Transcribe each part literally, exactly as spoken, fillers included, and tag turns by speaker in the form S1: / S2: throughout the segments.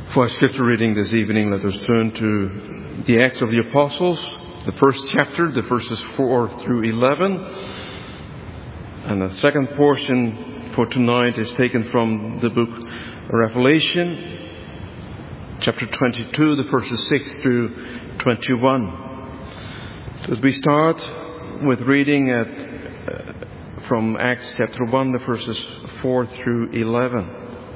S1: For our scripture reading this evening, let us turn to the Acts of the Apostles, the first chapter, the verses four through eleven. And the second portion for tonight is taken from the book Revelation, chapter twenty-two, the verses six through twenty-one. So as we start with reading at, uh, from Acts chapter one, the verses four through eleven.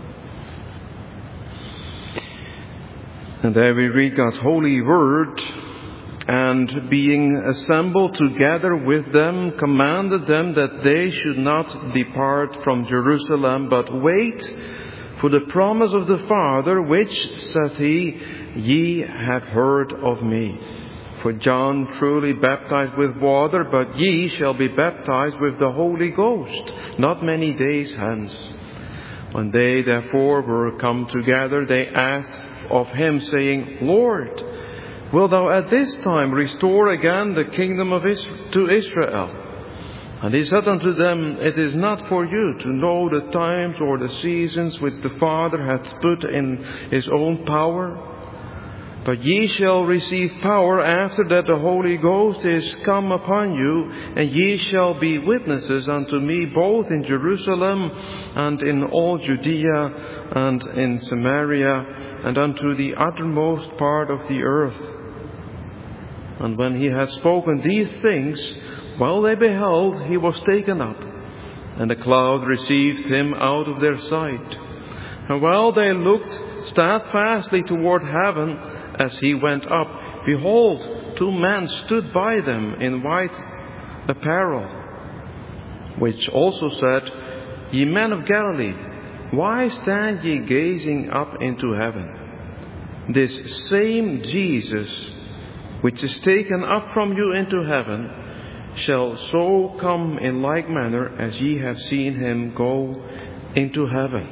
S1: And there we read God's holy word, and being assembled together with them, commanded them that they should not depart from Jerusalem, but wait for the promise of the Father, which, saith he, ye have heard of me. For John truly baptized with water, but ye shall be baptized with the Holy Ghost not many days hence. When they therefore were come together, they asked of him, saying, Lord, wilt thou at this time restore again the kingdom of Israel to Israel? And he said unto them, It is not for you to know the times or the seasons which the Father hath put in his own power, but ye shall receive power after that the Holy Ghost is come upon you, and ye shall be witnesses unto me both in Jerusalem and in all Judea and in Samaria and unto the uttermost part of the earth. And when he had spoken these things, while they beheld, he was taken up, and a cloud received him out of their sight. And while they looked steadfastly toward heaven, as he went up, behold, two men stood by them in white apparel, which also said, Ye men of Galilee, why stand ye gazing up into heaven? This same Jesus, which is taken up from you into heaven, shall so come in like manner as ye have seen him go into heaven.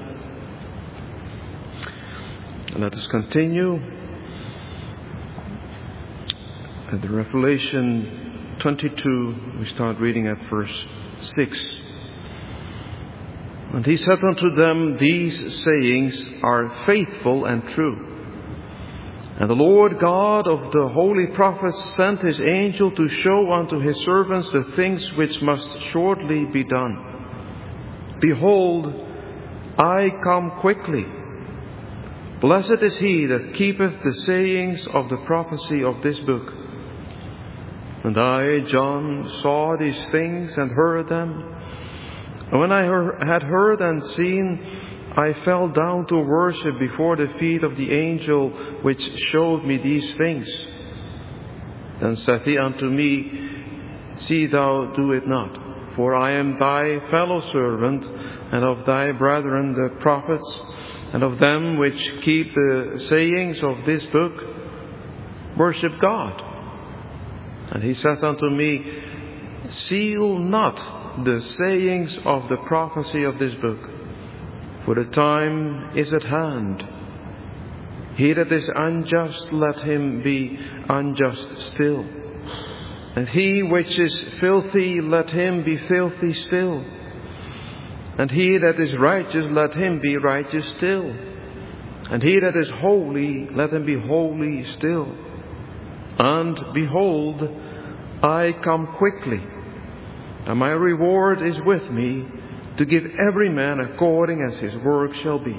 S1: Let us continue. At the Revelation twenty-two, we start reading at verse six. And he said unto them, These sayings are faithful and true. And the Lord God of the holy prophets sent his angel to show unto his servants the things which must shortly be done. Behold, I come quickly. Blessed is he that keepeth the sayings of the prophecy of this book. And I, John, saw these things and heard them. And when I had heard and seen, I fell down to worship before the feet of the angel which showed me these things. Then saith he unto me, See thou do it not, for I am thy fellow servant, and of thy brethren the prophets, and of them which keep the sayings of this book. Worship God. And he saith unto me, Seal not the sayings of the prophecy of this book, for the time is at hand. He that is unjust, let him be unjust still. And he which is filthy, let him be filthy still. And he that is righteous, let him be righteous still. And he that is holy, let him be holy still. And behold, I come quickly, and my reward is with me, to give every man according as his work shall be.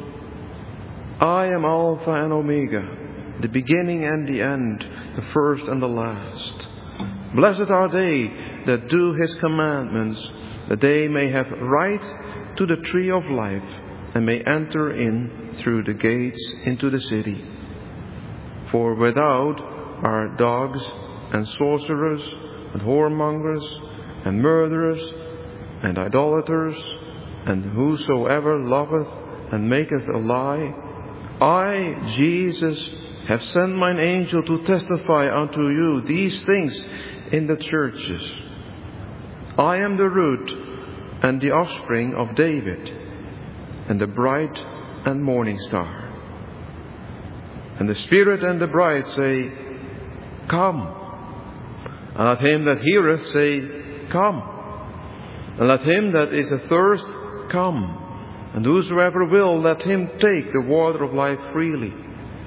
S1: I am Alpha and Omega, the beginning and the end, the first and the last. Blessed are they that do his commandments, that they may have right to the tree of life, and may enter in through the gates into the city. For without are dogs and sorcerers and whoremongers and murderers and idolaters, and whosoever loveth and maketh a lie. I, Jesus, have sent mine angel to testify unto you these things in the churches. I am the root and the offspring of David, and the bright and morning star. And the Spirit and the bride say, Come. And let him that heareth say, Come. And let him that is athirst come. And whosoever will, let him take the water of life freely.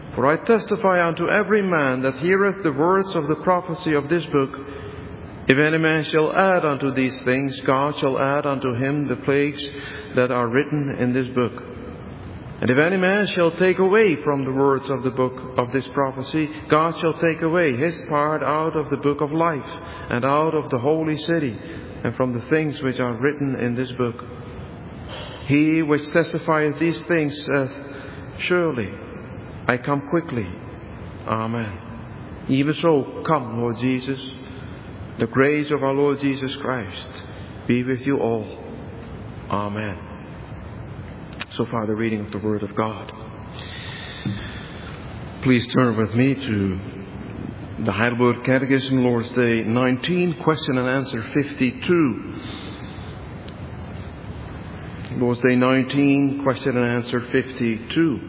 S1: For I testify unto every man that heareth the words of the prophecy of this book, if any man shall add unto these things, God shall add unto him the plagues that are written in this book. And if any man shall take away from the words of the book of this prophecy, God shall take away his part out of the book of life, and out of the holy city, and from the things which are written in this book. He which testifieth these things saith, Surely I come quickly. Amen. Even so, come, Lord Jesus. The grace of our Lord Jesus Christ be with you all. Amen. So far, the reading of the Word of God. Please turn with me to the Heidelberg Catechism, Lord's Day nineteen, question and answer fifty-two. Lord's Day nineteen, question and answer fifty-two.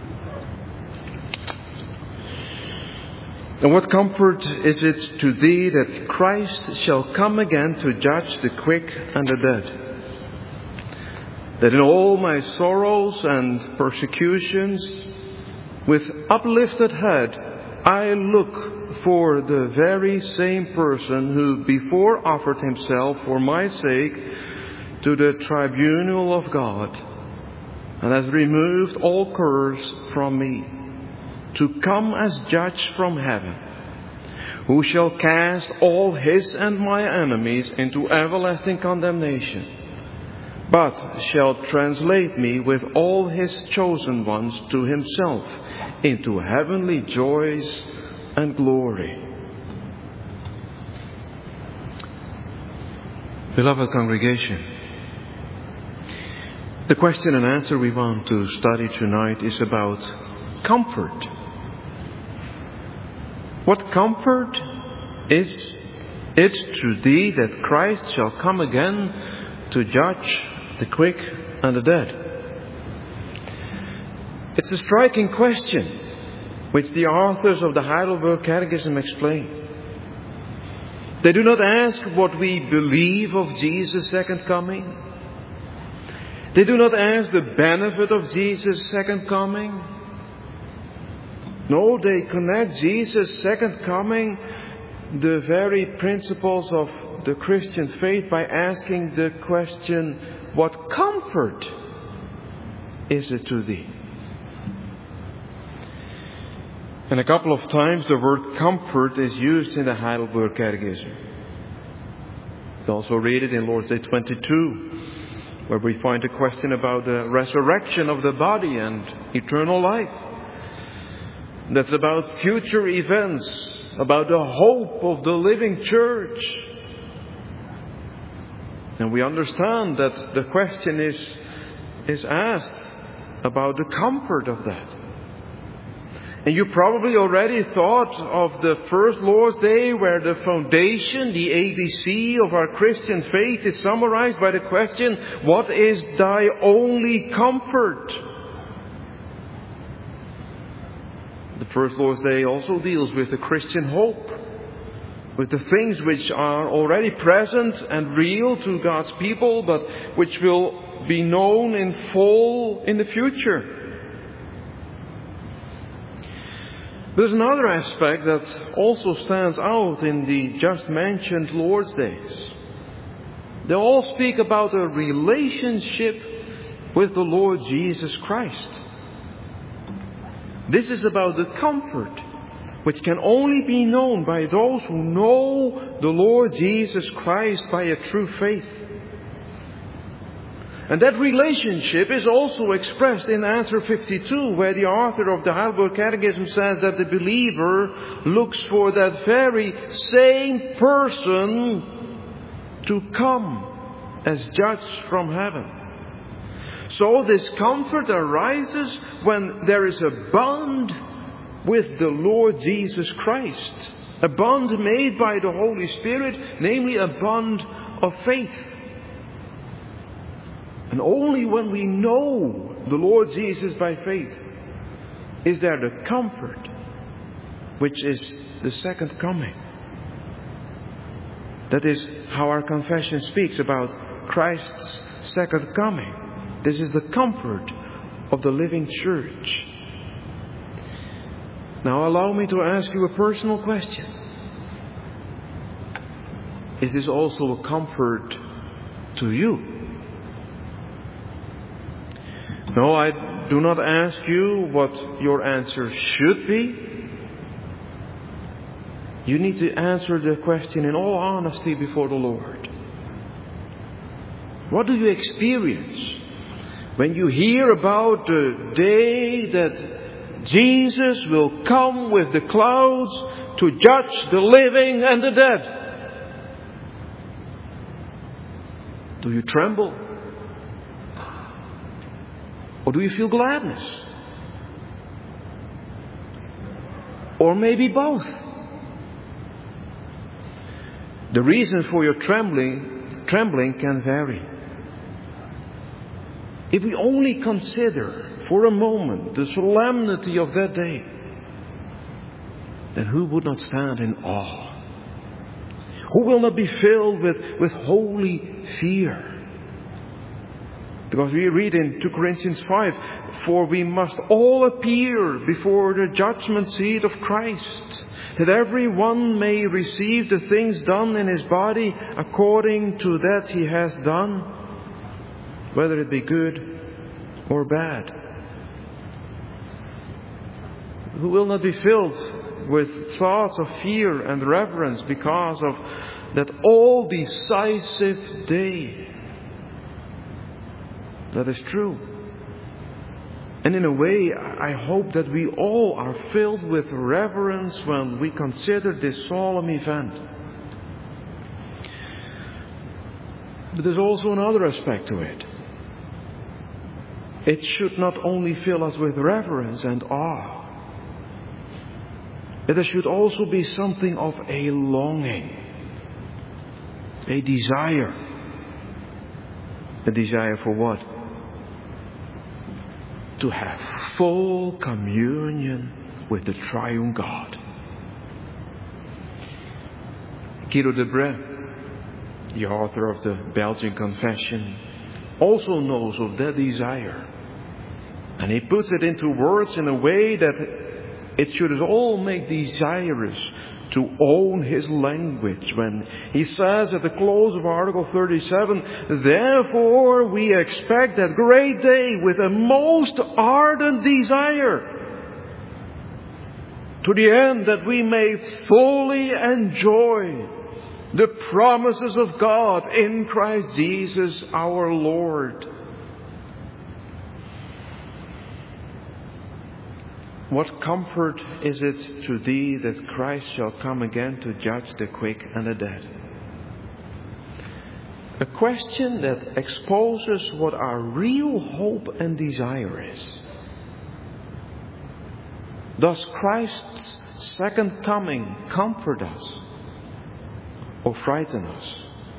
S1: And what comfort is it to thee that Christ shall come again to judge the quick and the dead? That in all my sorrows and persecutions, with uplifted head, I look for the very same person who before offered himself for my sake to the tribunal of God, and has removed all curse from me, to come as judge from heaven, who shall cast all his and my enemies into everlasting condemnation, but shall translate me with all his chosen ones to himself into heavenly joys and glory. Beloved congregation, the question and answer we want to study tonight is about comfort. What comfort is it to thee that Christ shall come again to judge the quick and the dead? It's a striking question which the authors of the Heidelberg Catechism explain. They do not ask what we believe of Jesus' second coming. They do not ask the benefit of Jesus' second coming. No, they connect Jesus' second coming, the very principles of the Christian faith, by asking the question, what comfort is it to thee? And a couple of times the word comfort is used in the Heidelberg Catechism. You also read it in Lord's Day twenty-two, where we find a question about the resurrection of the body and eternal life. That's about future events, about the hope of the living church. And we understand that the question is, is asked about the comfort of that. And you probably already thought of the first Lord's Day, where the foundation, the A B C of our Christian faith is summarized by the question, what is thy only comfort? The first Lord's Day also deals with the Christian hope, with the things which are already present and real to God's people, but which will be known in full in the future. There's another aspect that also stands out in the just mentioned Lord's Days. They all speak about a relationship with the Lord Jesus Christ. This is about the comfort which can only be known by those who know the Lord Jesus Christ by a true faith. And that relationship is also expressed in answer fifty-two, where the author of the Heidelberg Catechism says that the believer looks for that very same person to come as judge from heaven. So this comfort arises when there is a bond with the Lord Jesus Christ, a bond made by the Holy Spirit, namely a bond of faith. And only when we know the Lord Jesus by faith is there the comfort, which is the second coming. That is how our confession speaks about Christ's second coming. This is the comfort of the living church. Now allow me to ask you a personal question. Is this also a comfort to you? No, I do not ask you what your answer should be. You need to answer the question in all honesty before the Lord. What do you experience when you hear about the day that Jesus will come with the clouds to judge the living and the dead? Do you tremble? Or do you feel gladness? Or maybe both? The reason for your trembling, trembling can vary. If we only consider for a moment the solemnity of that day, then who would not stand in awe? Who will not be filled with, with holy fear? Because we read in two Corinthians five, for we must all appear before the judgment seat of Christ, that every one may receive the things done in his body according to that he has done, whether it be good or bad. Who will not be filled with thoughts of fear and reverence because of that all decisive day? That is true. And in a way, I hope that we all are filled with reverence when we consider this solemn event. But there's also another aspect to it. It should not only fill us with reverence and awe, but there should also be something of a longing, a desire. A desire for what? To have full communion with the triune God. Guido de Brès, the author of the Belgian Confession, also knows of that desire. And he puts it into words in a way that it should all make desirous to own his language when he says at the close of Article thirty-seven, therefore we expect that great day with a most ardent desire, to the end that we may fully enjoy the promises of God in Christ Jesus our Lord. What comfort is it to thee that Christ shall come again to judge the quick and the dead? A question that exposes what our real hope and desire is. Does Christ's second coming comfort us or frighten us?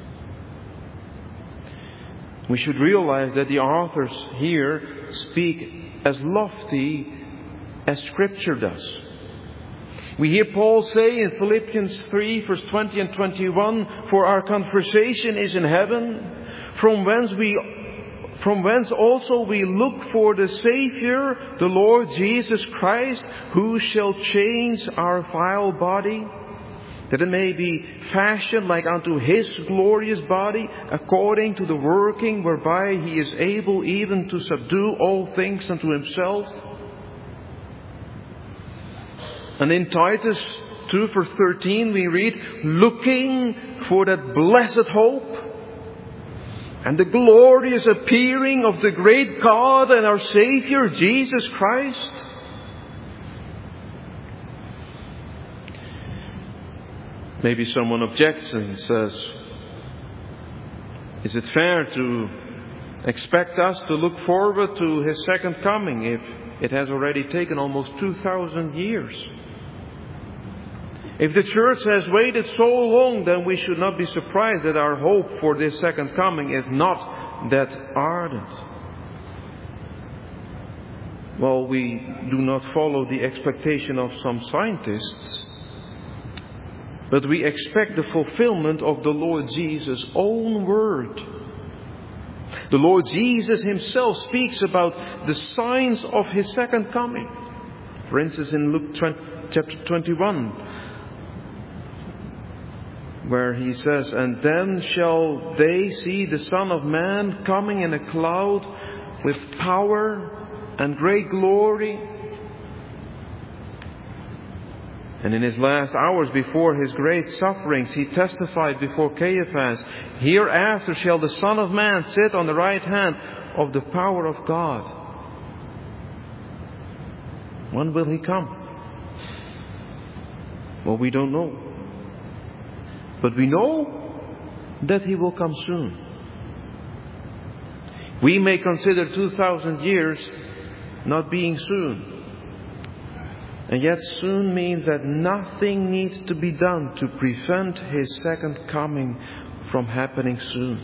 S1: We should realize that the authors here speak as lofty as Scripture does. We hear Paul say in Philippians three, verse twenty and twenty-one, for our conversation is in heaven, from whence we, from whence also we look for the Savior, the Lord Jesus Christ, who shall change our vile body, that it may be fashioned like unto His glorious body, according to the working whereby He is able even to subdue all things unto Himself. And in Titus two verse thirteen we read, looking for that blessed hope and the glorious appearing of the great God and our Savior Jesus Christ. Maybe someone objects and says, is it fair to expect us to look forward to His second coming if it has already taken almost two thousand years? If the church has waited so long, then we should not be surprised that our hope for this second coming is not that ardent. Well, we do not follow the expectation of some scientists, but we expect the fulfillment of the Lord Jesus' own word. The Lord Jesus Himself speaks about the signs of His second coming. For instance, in Luke chapter twenty-one, where he says, "And then shall they see the Son of Man coming in a cloud with power and great glory." And in his last hours before his great sufferings, he testified before Caiaphas, "Hereafter shall the Son of Man sit on the right hand of the power of God." When will he come? Well, we don't know. But we know that he will come soon. We may consider two thousand years not being soon. And yet soon means that nothing needs to be done to prevent his second coming from happening soon.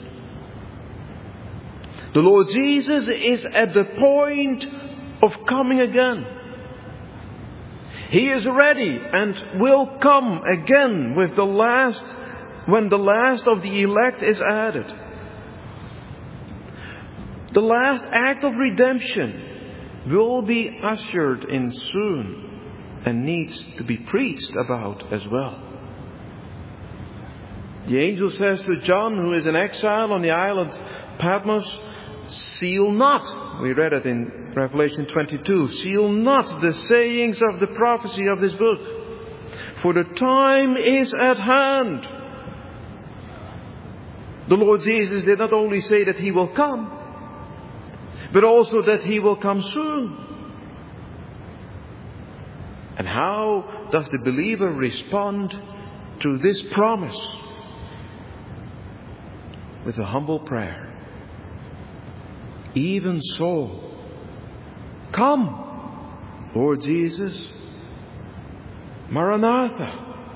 S1: The Lord Jesus is at the point of coming again. He is ready and will come again with the last, when the last of the elect is added. The last act of redemption will be ushered in soon and needs to be preached about as well. The angel says to John, who is in exile on the island Patmos, "Seal not." We read it in Revelation twenty-two. "Seal not the sayings of the prophecy of this book, for the time is at hand." The Lord Jesus did not only say that he will come, but also that he will come soon. And how does the believer respond to this promise? With a humble prayer. "Even so, come, Lord Jesus, Maranatha."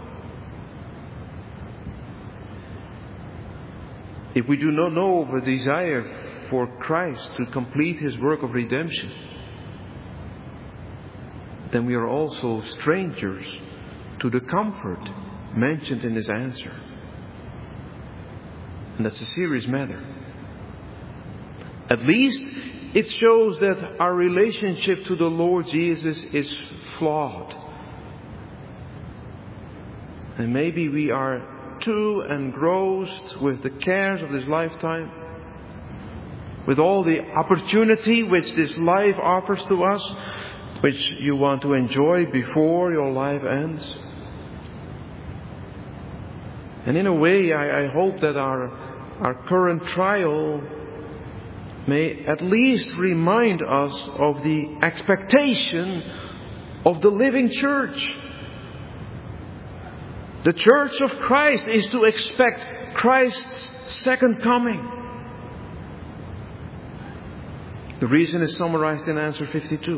S1: If we do not know of a desire for Christ to complete his work of redemption, then we are also strangers to the comfort mentioned in his answer. And that's a serious matter. At least it shows that our relationship to the Lord Jesus is flawed. And maybe we are too engrossed with the cares of this lifetime, with all the opportunity which this life offers to us, which you want to enjoy before your life ends. And in a way, I, I hope that our, our current trial may at least remind us of the expectation of the living church. The church of Christ is to expect Christ's second coming. The reason is summarized in answer fifty-two.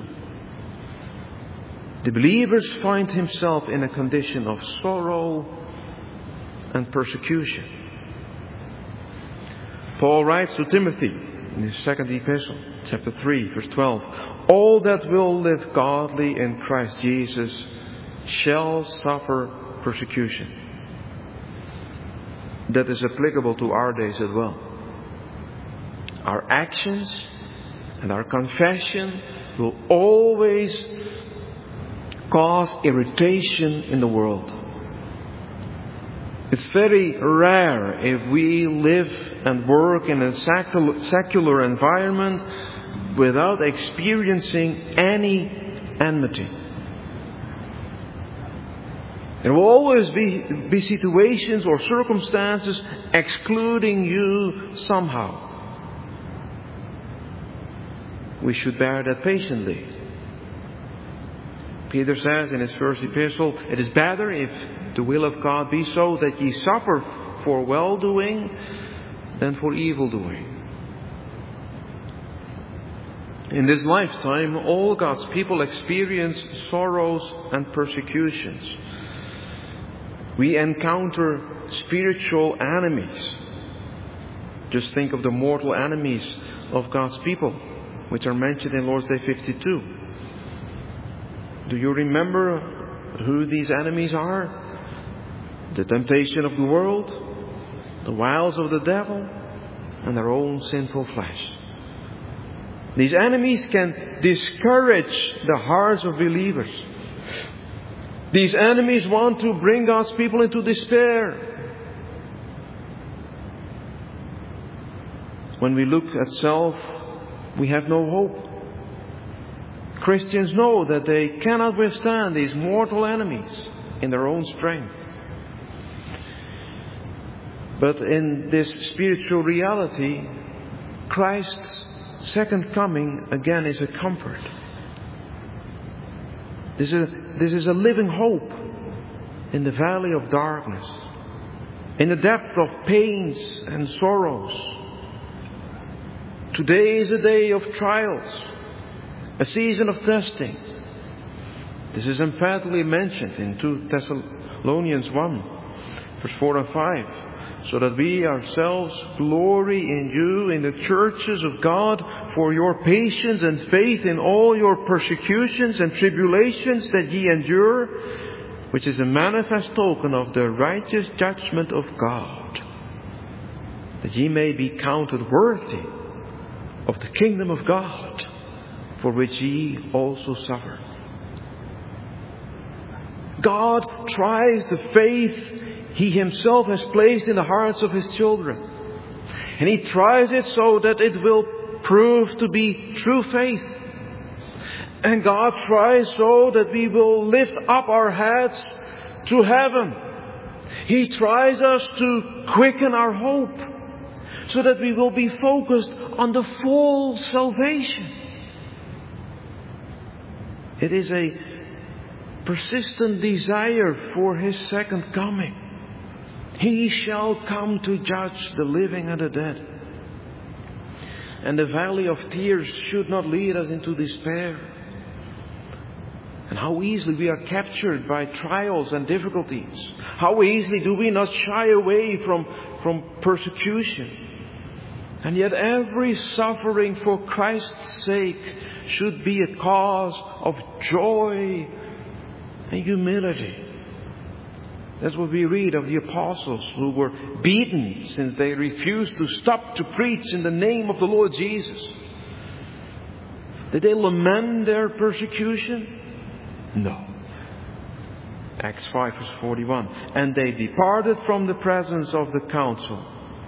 S1: The believers find himself in a condition of sorrow and persecution. Paul writes to Timothy in his second epistle, chapter three, verse twelve, "All that will live godly in Christ Jesus shall suffer persecution." That is applicable to our days as well. Our actions and our confession will always cause irritation in the world. It's very rare if we live and work in a secular environment without experiencing any enmity. There will always be, be situations or circumstances excluding you somehow. We should bear that patiently. Peter says in his first epistle, "It is better if the will of God be so that ye suffer for well-doing than for evil-doing." In this lifetime, all God's people experience sorrows and persecutions. We encounter spiritual enemies. Just think of the mortal enemies of God's people, which are mentioned in Lord's Day fifty-two. Do you remember who these enemies are? The temptation of the world, the wiles of the devil, and their own sinful flesh. These enemies can discourage the hearts of believers. These enemies want to bring God's people into despair. When we look at self, we have no hope. Christians know that they cannot withstand these mortal enemies in their own strength. But in this spiritual reality, Christ's second coming again is a comfort. This is a, this is a living hope in the valley of darkness, in the depth of pains and sorrows. Today is a day of trials, a season of testing. This is emphatically mentioned in Second Thessalonians one, verse four and five. So that we ourselves glory in you, in the churches of God, for your patience and faith in all your persecutions and tribulations that ye endure, which is a manifest token of the righteous judgment of God, that ye may be counted worthy of the kingdom of God, for which ye also suffer. God tries the faith He Himself has placed in the hearts of His children. And He tries it so that it will prove to be true faith. And God tries so that we will lift up our heads to heaven. He tries us to quicken our hope, so that we will be focused on the full salvation. It is a persistent desire for His second coming. He shall come to judge the living and the dead. And the valley of tears should not lead us into despair. And how easily we are captured by trials and difficulties. How easily do we not shy away from, from persecution. And yet every suffering for Christ's sake should be a cause of joy and humility. That's what we read of the apostles who were beaten since they refused to stop to preach in the name of the Lord Jesus. Did they lament their persecution? No. Acts five verse forty-one. And they departed from the presence of the council,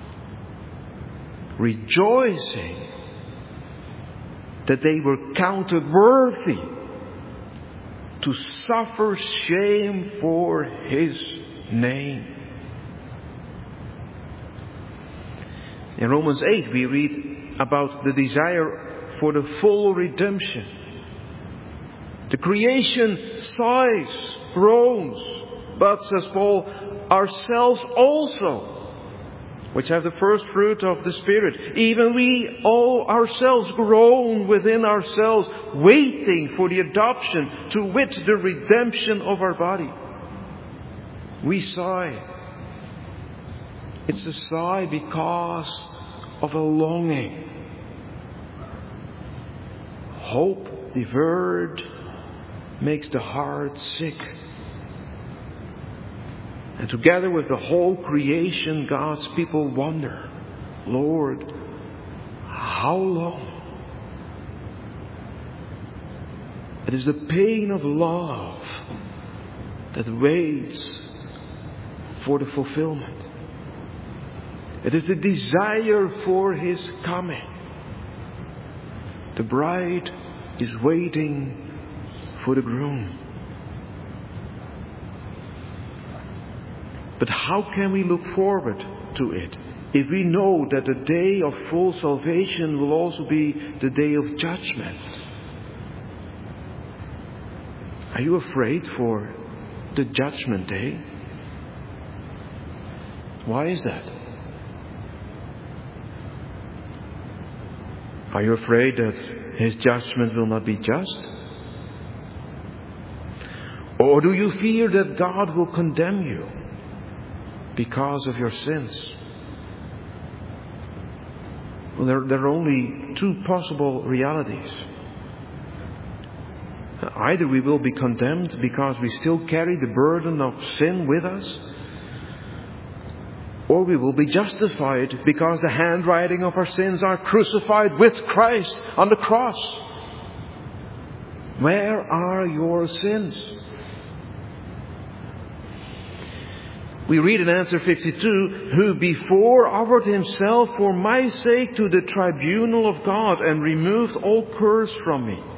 S1: rejoicing that they were counted worthy to suffer shame for His name. In Romans eight we read about the desire for the full redemption. The creation sighs, groans, but, says Paul, ourselves also, which have the first fruit of the Spirit, even we all ourselves groan within ourselves, waiting for the adoption, to wit, the redemption of our body. We sigh. It's a sigh because of a longing. Hope deferred makes the heart sick. And together with the whole creation, God's people wonder, Lord, how long? It is the pain of love that waits for the fulfillment. It is the desire for His coming. The bride is waiting for the groom. But how can we look forward to it if we know that the day of full salvation will also be the day of judgment? Are you afraid for the judgment day? Why is that? Are you afraid that His judgment will not be just? Or do you fear that God will condemn you because of your sins? Well, there, there are only two possible realities. Either we will be condemned because we still carry the burden of sin with us, or we will be justified because the handwriting of our sins are crucified with Christ on the cross. Where are your sins? We read in answer fifty-two, who before offered himself for my sake to the tribunal of God and removed all curse from me.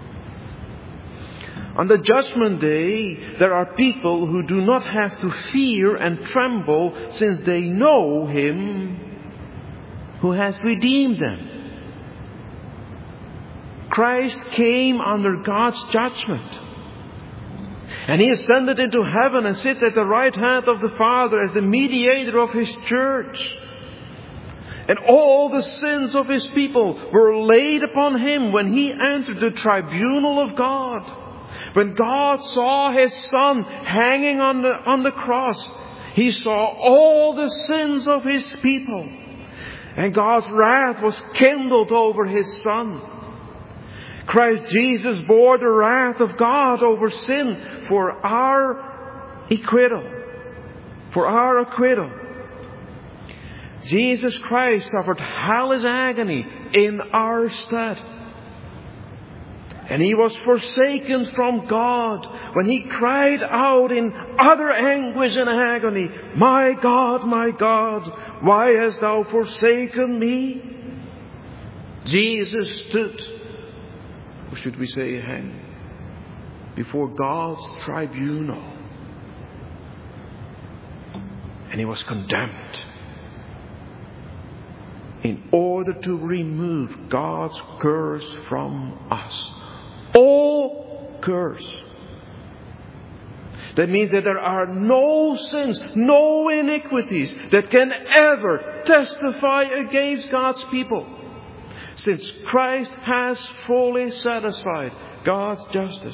S1: On the judgment day, there are people who do not have to fear and tremble since they know Him who has redeemed them. Christ came under God's judgment. And He ascended into heaven and sits at the right hand of the Father as the mediator of His church. And all the sins of His people were laid upon Him when He entered the tribunal of God. When God saw His Son hanging on the, on the cross, He saw all the sins of His people. And God's wrath was kindled over His Son. Christ Jesus bore the wrath of God over sin for our acquittal. For our acquittal. Jesus Christ suffered hellish agony in our stead. And He was forsaken from God when He cried out in utter anguish and agony, my God, my God, why hast Thou forsaken me? Jesus stood, or should we say hang, before God's tribunal. And He was condemned in order to remove God's curse from us. All curse. That means that there are no sins, no iniquities that can ever testify against God's people, since Christ has fully satisfied God's justice.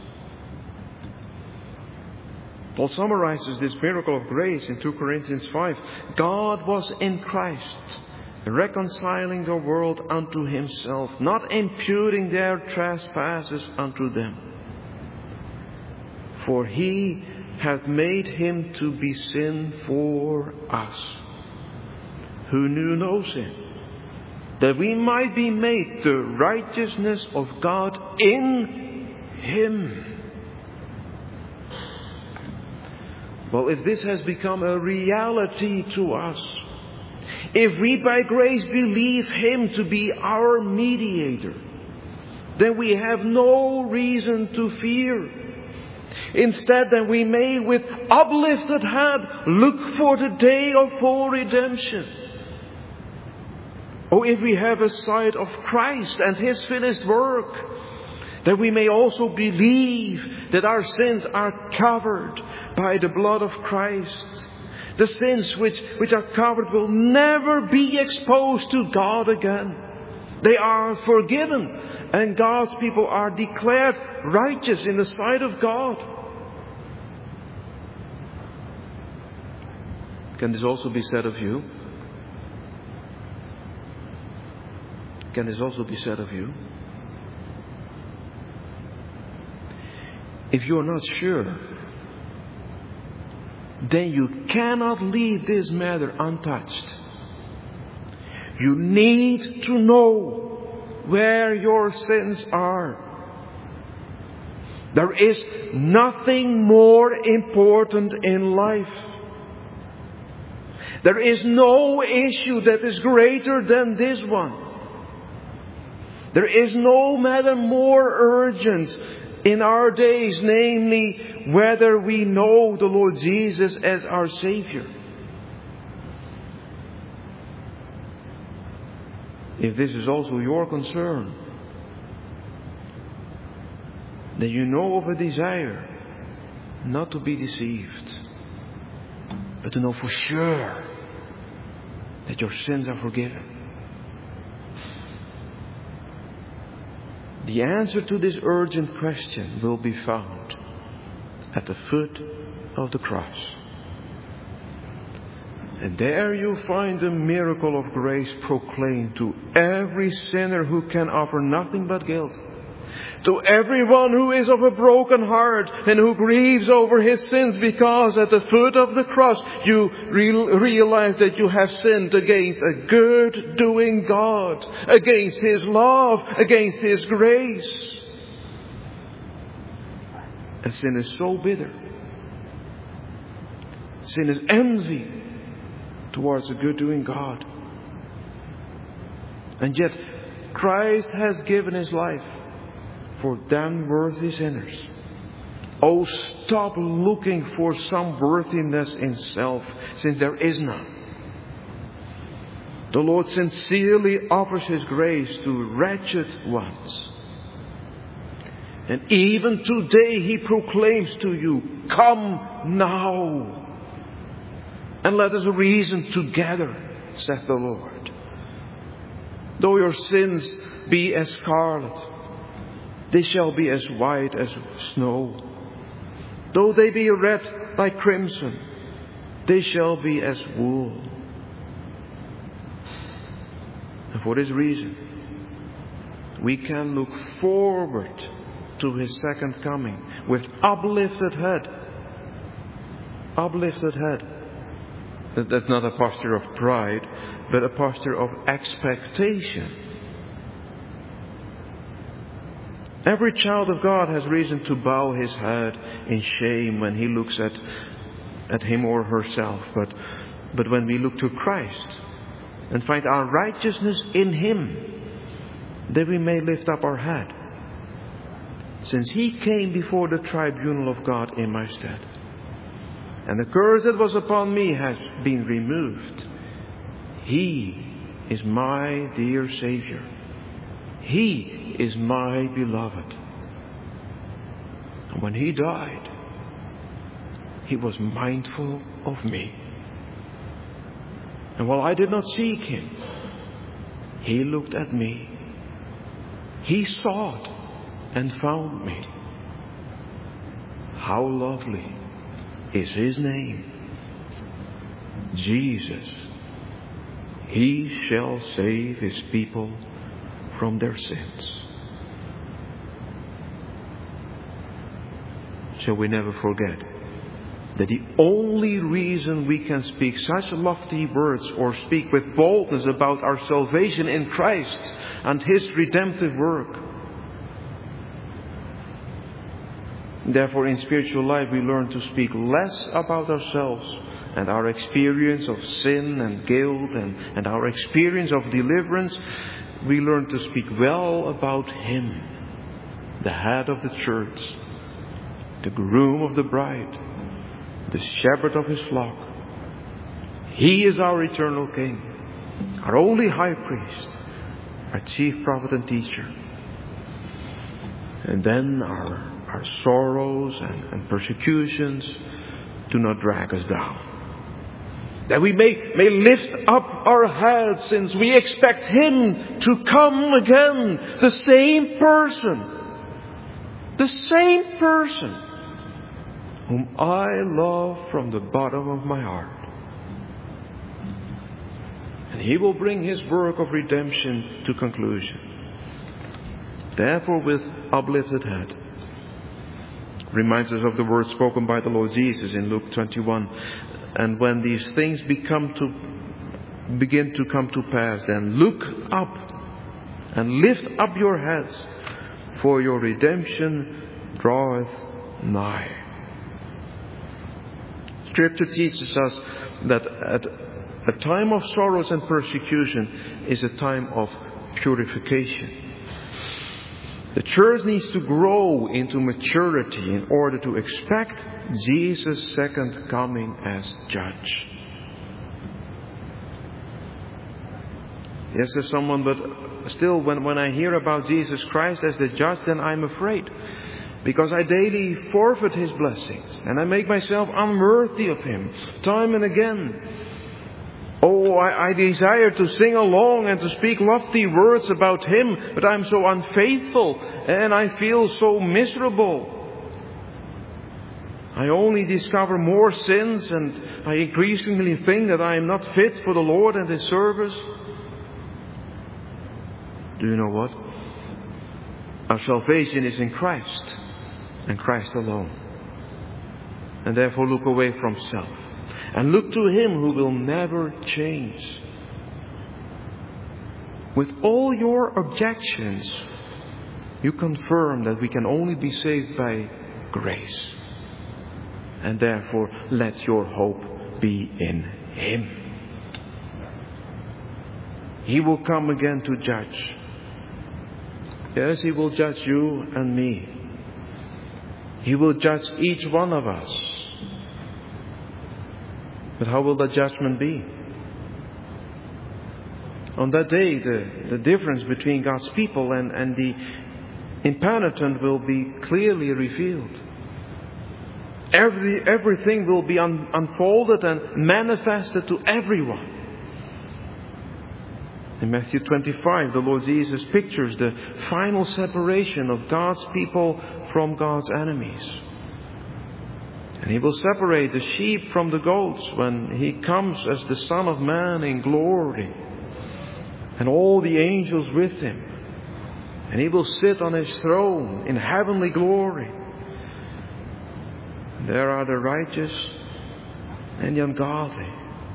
S1: Paul summarizes this miracle of grace in Second Corinthians five. God was in Christ, reconciling the world unto Himself, not imputing their trespasses unto them. For He hath made Him to be sin for us, who knew no sin, that we might be made the righteousness of God in Him. Well, if this has become a reality to us, if we by grace believe Him to be our mediator, then we have no reason to fear. Instead, then we may with uplifted head look for the day of full redemption. Oh, if we have a sight of Christ and His finished work, that we may also believe that our sins are covered by the blood of Christ. The sins which, which are covered will never be exposed to God again. They are forgiven, and God's people are declared righteous in the sight of God. Can this also be said of you? Can this also be said of you? If you are not sure, then you cannot leave this matter untouched. You need to know where your sins are. There is nothing more important in life. There is no issue that is greater than this one. There is no matter more urgent in our days, namely whether we know the Lord Jesus as our Savior. If this is also your concern, then you know of a desire not to be deceived, but to know for sure that your sins are forgiven. The answer to this urgent question will be found at the foot of the cross. And there you find the miracle of grace proclaimed to every sinner who can offer nothing but guilt. To everyone who is of a broken heart and who grieves over his sins, because at the foot of the cross you re- realize that you have sinned against a good-doing God, against His love, against His grace. And sin is so bitter, Sin is envy towards a good-doing God. And yet, Christ has given His life for damn worthy sinners. Oh, stop looking for some worthiness in self, since there is none. The Lord sincerely offers His grace to wretched ones. And even today He proclaims to you, "Come now, and let us reason together, saith the Lord. Though your sins be as scarlet, they shall be as white as snow. Though they be red like crimson, they shall be as wool." And for this reason, we can look forward to His second coming with uplifted head. Uplifted head. That, that's not a posture of pride, but a posture of expectation. Every child of God has reason to bow his head in shame when he looks at, at him or herself. But, but when we look to Christ and find our righteousness in Him, then we may lift up our head, since He came before the tribunal of God in my stead. And the curse that was upon me has been removed. He is my dear Savior. He is my beloved. And when He died, He was mindful of me. And while I did not seek Him, He looked at me. He sought and found me. How lovely is His name, Jesus. He shall save His people from their sins. Shall we never forget that the only reason we can speak such lofty words or speak with boldness about our salvation in Christ and His redemptive work. Therefore, in spiritual life, we learn to speak less about ourselves and our experience of sin and guilt and, and our experience of deliverance. We learn to speak well about Him, the head of the church, the groom of the bride, the shepherd of His flock. He is our eternal King, our only high priest, our chief prophet and teacher. And then our, our sorrows and, and persecutions do not drag us down. That we may, may lift up our heads, since we expect Him to come again. The same person. The same person whom I love from the bottom of my heart. And He will bring His work of redemption to conclusion. Therefore, with uplifted head, reminds us of the words spoken by the Lord Jesus in Luke twenty-one. And when these things become to begin to come to pass, then look up and lift up your heads, for your redemption draweth nigh. Scripture teaches us that at a time of sorrows and persecution is a time of purification. The church needs to grow into maturity in order to expect Jesus' second coming as judge. Yes, there's someone, but still when, when I hear about Jesus Christ as the judge, then I'm afraid. Because I daily forfeit His blessings and I make myself unworthy of Him time and again. Oh, I, I desire to sing along and to speak lofty words about Him, but I'm so unfaithful and I feel so miserable. I only discover more sins and I increasingly think that I am not fit for the Lord and His service. Do you know what? Our salvation is in Christ and Christ alone. And therefore look away from self. And look to Him who will never change. With all your objections, you confirm that we can only be saved by grace. And therefore, let your hope be in Him. He will come again to judge. Yes, He will judge you and me. He will judge each one of us. But how will the judgment be? On that day, the, the difference between God's people and, and the impenitent will be clearly revealed. Every, everything will be un, unfolded and manifested to everyone. In Matthew twenty-five, the Lord Jesus pictures the final separation of God's people from God's enemies. And He will separate the sheep from the goats when He comes as the Son of Man in glory, and all the angels with Him. And He will sit on His throne in heavenly glory. And there are the righteous and the ungodly.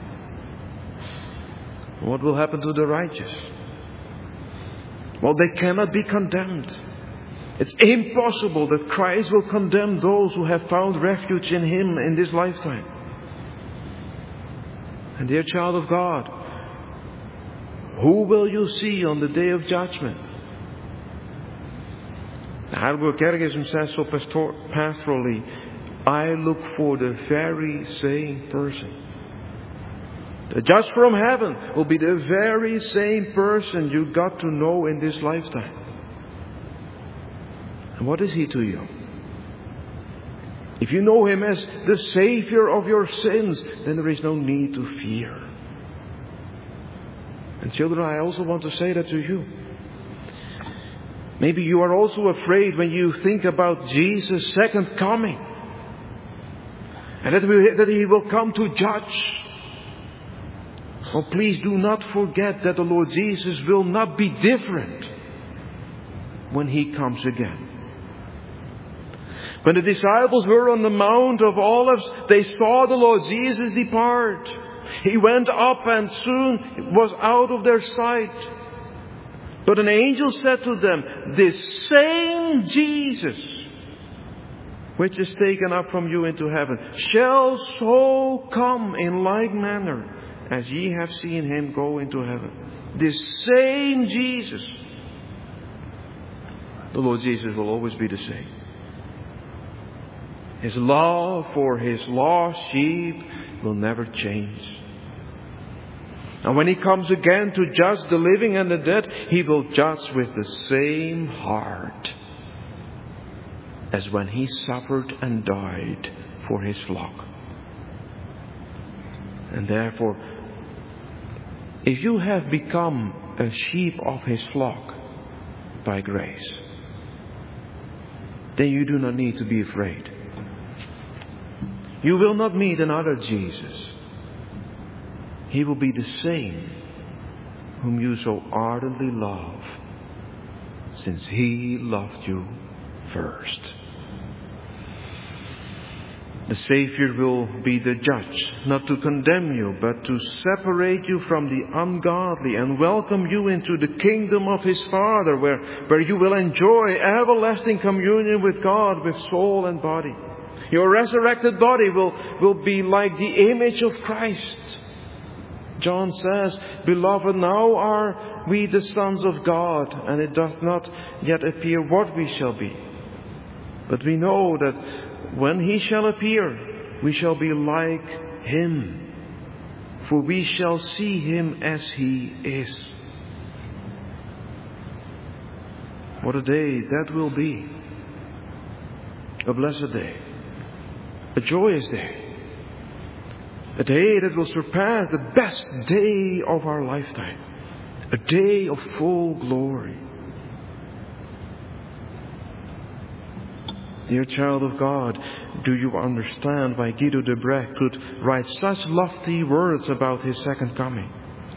S1: What will happen to the righteous? Well, they cannot be condemned. It's impossible that Christ will condemn those who have found refuge in Him in this lifetime. And dear child of God, who will you see on the day of judgment? Heidelberg Catechism says so pastorally, I look for the very same person. The judge from heaven will be the very same person you got to know in this lifetime. And what is He to you? If you know Him as the Savior of your sins, then there is no need to fear. And children, I also want to say that to you. Maybe you are also afraid when you think about Jesus' second coming. And that, we, that He will come to judge. Oh, please do not forget that the Lord Jesus will not be different when He comes again. When the disciples were on the Mount of Olives, they saw the Lord Jesus depart. He went up and soon was out of their sight. But an angel said to them, this same Jesus, which is taken up from you into heaven, shall so come in like manner as ye have seen Him go into heaven. This same Jesus. The Lord Jesus will always be the same. His love for His lost sheep will never change. And when He comes again to judge the living and the dead, He will judge with the same heart as when He suffered and died for His flock. And therefore, if you have become a sheep of His flock by grace, then you do not need to be afraid. You will not meet another Jesus. He will be the same whom you so ardently love, since He loved you first. The Savior will be the judge, not to condemn you, but to separate you from the ungodly and welcome you into the kingdom of His Father, where, where you will enjoy everlasting communion with God, with soul and body. Your resurrected body will, will be like the image of Christ. John says, Beloved, now are we the sons of God, and it doth not yet appear what we shall be. But we know that when He shall appear, we shall be like Him, for we shall see Him as He is. What a day that will be. A blessed day. A joyous day. A day that will surpass the best day of our lifetime. A day of full glory. Dear child of God, do you understand why Guido de Brès could write such lofty words about His second coming?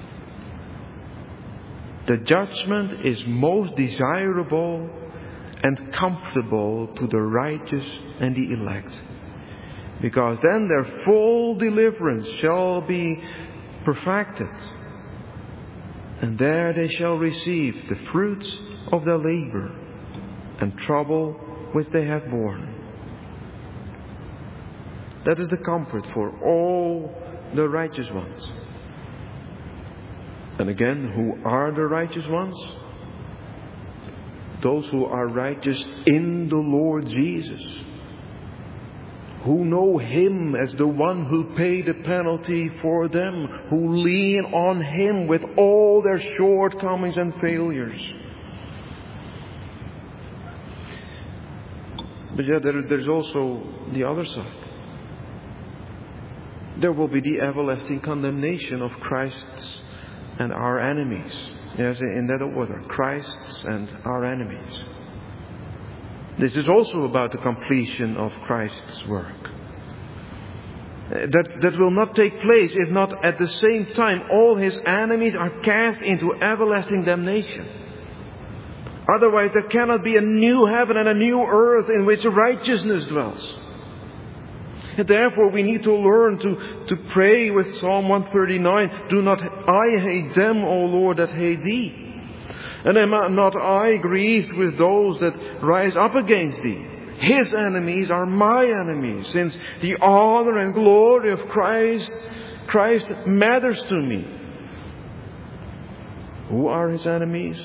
S1: The judgment is most desirable and comfortable to the righteous and the elect, because then their full deliverance shall be perfected, and there they shall receive the fruits of their labor and trouble which they have borne. That is the comfort for all the righteous ones. And again, who are the righteous ones? Those who are righteous in the Lord Jesus, who know Him as the one who paid the penalty for them, who lean on Him with all their shortcomings and failures. But yet there, there's also the other side. There will be the everlasting condemnation of Christ's and our enemies. Yes, in that order. Christ's and our enemies. This is also about the completion of Christ's work. That, that will not take place if not at the same time all His enemies are cast into everlasting damnation. Otherwise there cannot be a new heaven and a new earth in which righteousness dwells. And therefore we need to learn to, to pray with Psalm one thirty-nine. Do not I hate them, O Lord, that hate Thee? And am not I grieved with those that rise up against Thee? His enemies are my enemies, since the honor and glory of Christ, Christ matters to me. Who are His enemies?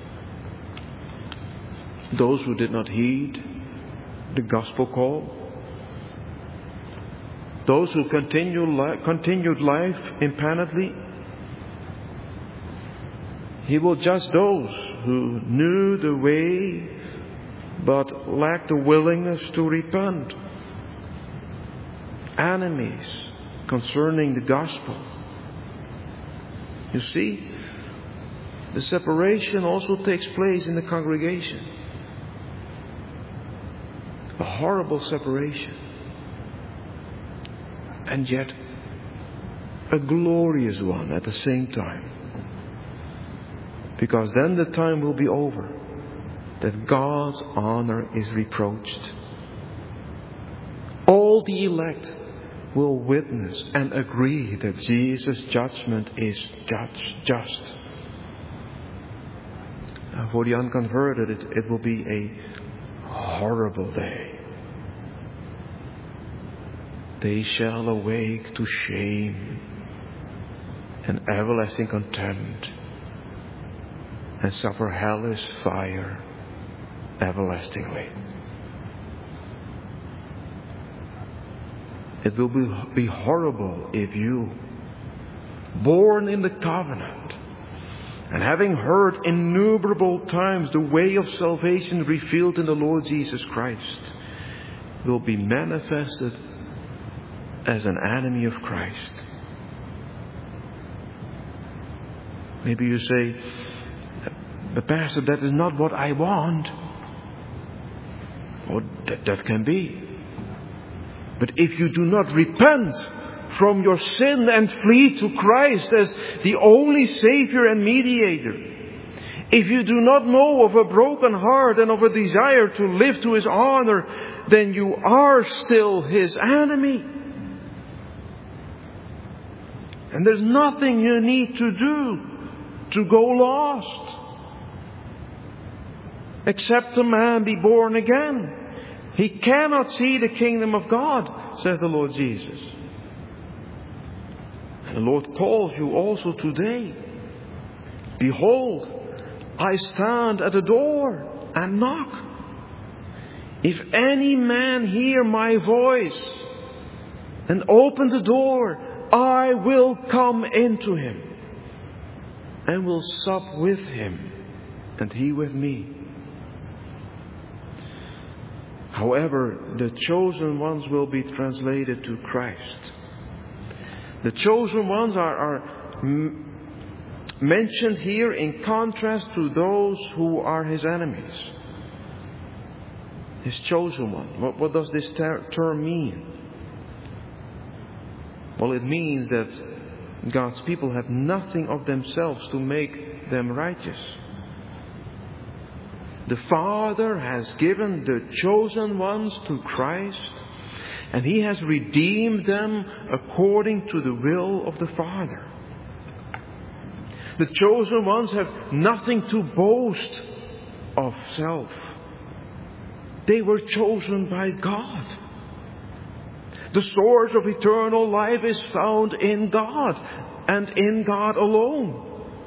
S1: Those who did not heed the gospel call. Those who continue li- continued life impenitently. He will judge those who knew the way but lacked the willingness to repent. Enemies concerning the gospel. You see, the separation also takes place in the congregation. A horrible separation. And yet a glorious one at the same time. Because then the time will be over that God's honor is reproached. All the elect will witness and agree that Jesus' judgment is judge, just. And for the unconverted, it, it will be a horrible day. They shall awake to shame and everlasting contempt and suffer hellish fire everlastingly. It will be, be horrible if you, born in the covenant and having heard innumerable times the way of salvation revealed in the Lord Jesus Christ, will be manifested as an enemy of Christ. Maybe you say, but Pastor, that is not what I want. Well, that, that can be. But if you do not repent from your sin and flee to Christ as the only Savior and mediator, if you do not know of a broken heart and of a desire to live to His honor, then you are still His enemy. And there's nothing you need to do to go lost, except a man be born again. He cannot see the kingdom of God, says the Lord Jesus. And the Lord calls you also today. Behold, I stand at the door and knock. If any man hear my voice and open the door, I will come into him and will sup with him and he with me. However, the chosen ones will be translated to Christ. The chosen ones are, are m- mentioned here in contrast to those who are His enemies. His chosen one. What, what does this ter- term mean? Well, it means that God's people have nothing of themselves to make them righteous. The Father has given the chosen ones to Christ, and He has redeemed them according to the will of the Father. The chosen ones have nothing to boast of self. They were chosen by God. The source of eternal life is found in God and in God alone.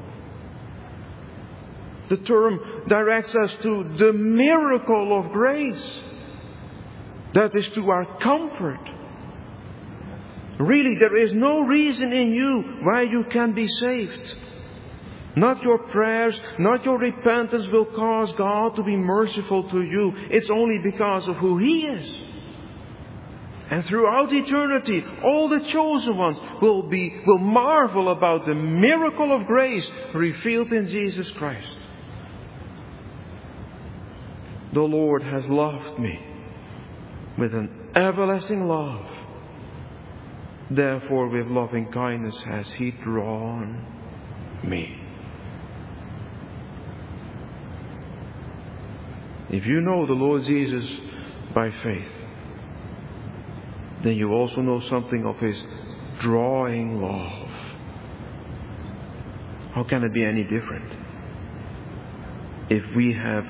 S1: The term directs us to the miracle of grace. That is to our comfort. Really, there is no reason in you why you can be saved. Not your prayers, not your repentance will cause God to be merciful to you. It's only because of who He is. And throughout eternity, all the chosen ones will be, will marvel about the miracle of grace revealed in Jesus Christ. The Lord has loved me with an everlasting love. Therefore, with loving kindness has He drawn me. If you know the Lord Jesus by faith, then you also know something of His drawing love. How can it be any different? If we have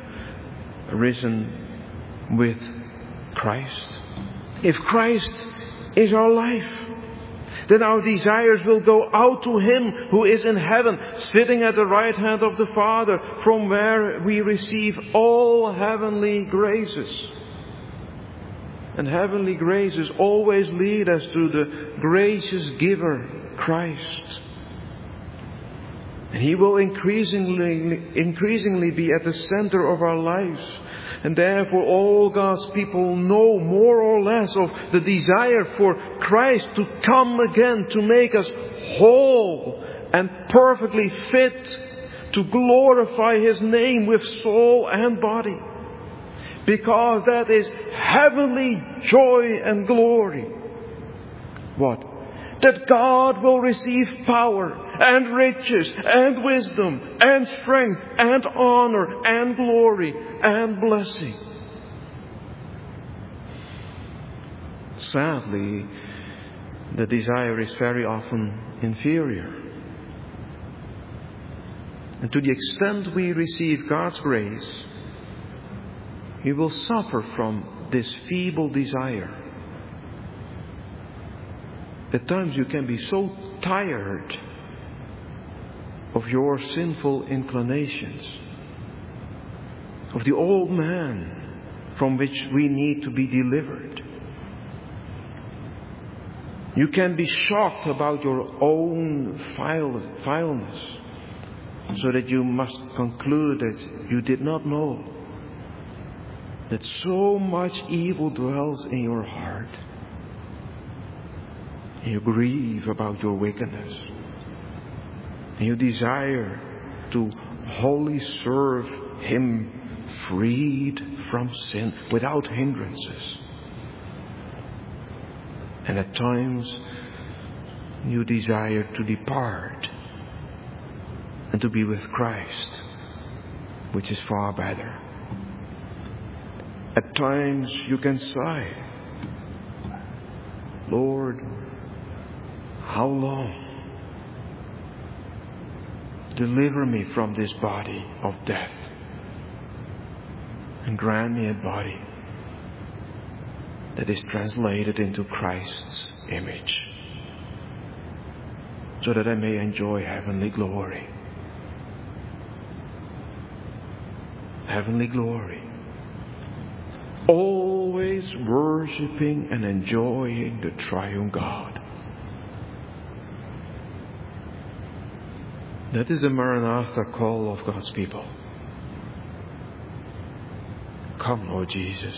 S1: risen with Christ, if Christ is our life, then our desires will go out to Him who is in heaven, sitting at the right hand of the Father, from where we receive all heavenly graces. And heavenly graces always lead us to the gracious giver, Christ. And He will increasingly, increasingly be at the center of our lives. And therefore all God's people know more or less of the desire for Christ to come again, to make us whole and perfectly fit to glorify His name with soul and body. Because that is heavenly joy and glory. What? That God will receive power and riches and wisdom and strength and honor and glory and blessing. Sadly, the desire is very often inferior. And to the extent we receive God's grace, we will suffer from this feeble desire. At times you can be so tired of your sinful inclinations, of the old man from which we need to be delivered. You can be shocked about your own vileness, so that you must conclude that you did not know that so much evil dwells in your heart. And you grieve about your wickedness. And you desire to wholly serve Him, freed from sin, without hindrances. And at times you desire to depart and to be with Christ, which is far better. At times you can sigh, Lord, how long? Deliver me from this body of death and grant me a body that is translated into Christ's image, so that I may enjoy heavenly glory. Heavenly glory. Always worshipping and enjoying the triune God. That is the Maranatha call of God's people. Come, Lord Jesus.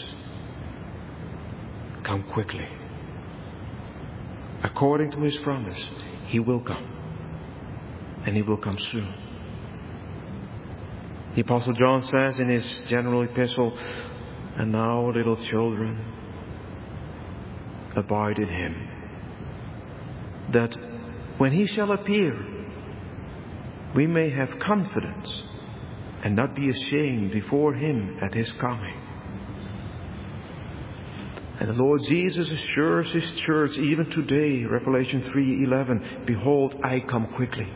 S1: Come quickly. According to His promise, He will come. And He will come soon. The Apostle John says in his general epistle, and now, little children, abide in Him, that when He shall appear, we may have confidence and not be ashamed before Him at His coming. And the Lord Jesus assures His church even today, Revelation three eleven, behold, I come quickly.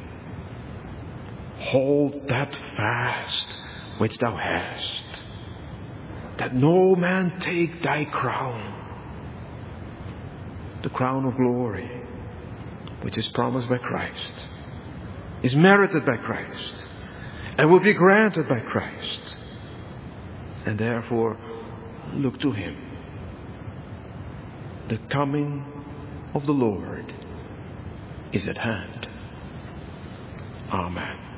S1: Hold that fast which thou hast, that no man take thy crown. the crown of glory, which is promised by Christ, is merited by Christ, and will be granted by Christ. And therefore, look to Him. The coming of the Lord is at hand. Amen.